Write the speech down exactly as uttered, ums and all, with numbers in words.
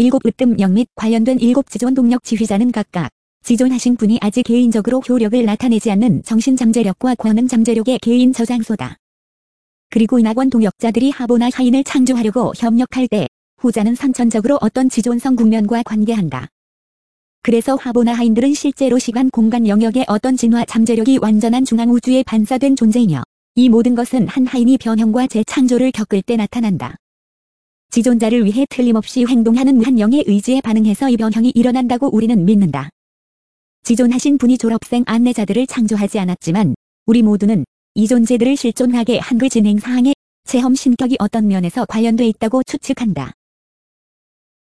일곱 으뜸 영 및 관련된 일곱 지존 동력 지휘자는 각각 지존하신 분이 아직 개인적으로 효력을 나타내지 않는 정신잠재력과 권능잠재력의 개인 저장소다. 그리고 인학원 동역자들이 하보나 하인을 창조하려고 협력할 때 후자는 선천적으로 어떤 지존성 국면과 관계한다. 그래서 하보나 하인들은 실제로 시간 공간 영역의 어떤 진화 잠재력이 완전한 중앙우주에 반사된 존재이며 이 모든 것은 한 하인이 변형과 재창조를 겪을 때 나타난다. 지존자를 위해 틀림없이 행동하는 무한 영의 의지에 반응해서 이 변형이 일어난다고 우리는 믿는다. 지존하신 분이 졸업생 안내자들을 창조하지 않았지만 우리 모두는 이 존재들을 실존하게 한 그 진행 사항에 체험 신격이 어떤 면에서 관련돼 있다고 추측한다.